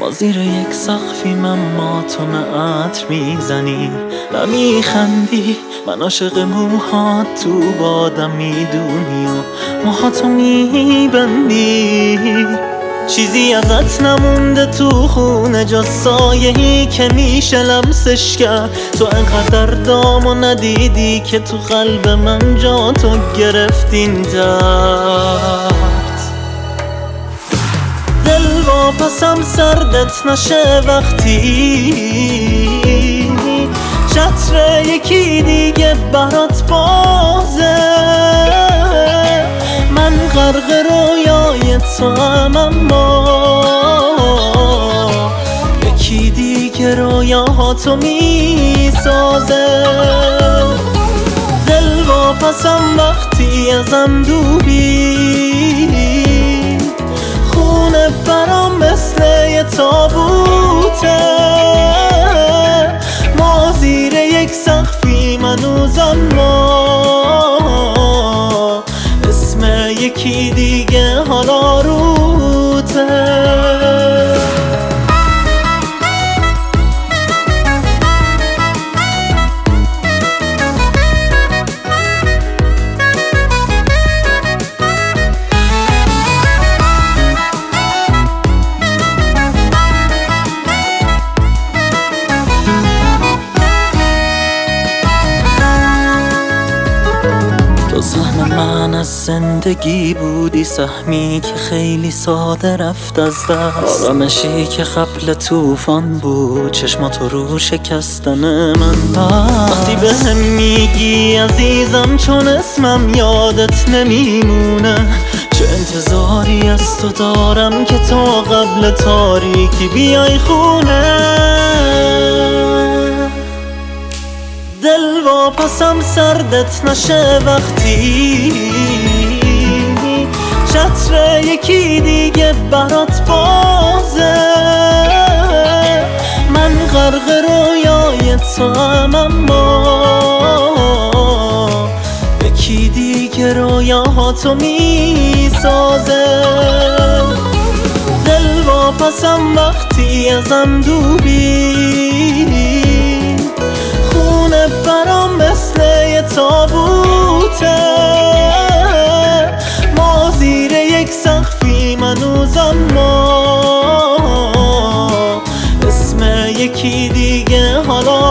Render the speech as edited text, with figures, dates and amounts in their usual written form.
ما زیر یک سقفی من ماتم عطر میزنی و میخندی، من عاشق موهات تو بادم میدونی و موهاتو میبندی. چیزی ازت نمونده تو خونه جز سایه‌ای که میشه لمسش کرد. تو انقدر دامو ندیدی که تو قلب من جا تو گرفتین درد. دل واپسم سردت نشه وقتی چتر یکی دیگه برات بازه. من غرق رویای تو هم، اما یکی دیگه رویاهاتو میسازه. دل واپسم وقتی ازم دوری، خونه برام مثل یه تابوته. ما زیر یک سقفی منوزم، ما اسم یکی دیگه حالا روته. تو سهم من از زندگی بودی، سهمی که خیلی ساده رفت از دست. آرامشی که قبل طوفان بود، چشماتو رو شکستن من بست. وقتی بهم میگی عزیزم چون اسمم یادت نمیمونه، چه انتظاری از تو دارم که تا قبل تاریکی بیای خونه. دل واپسم سردت نشه وقتی چتر یکی دیگه برات بازه. من غرق رویای تو هم، اما یکی دیگه رویاهاتو میسازه. دل واپسم وقتی ازم دوری، برام مثل یه تابوته. ما زیر یک سقفی منوزم، ما اسم یکی دیگه حالا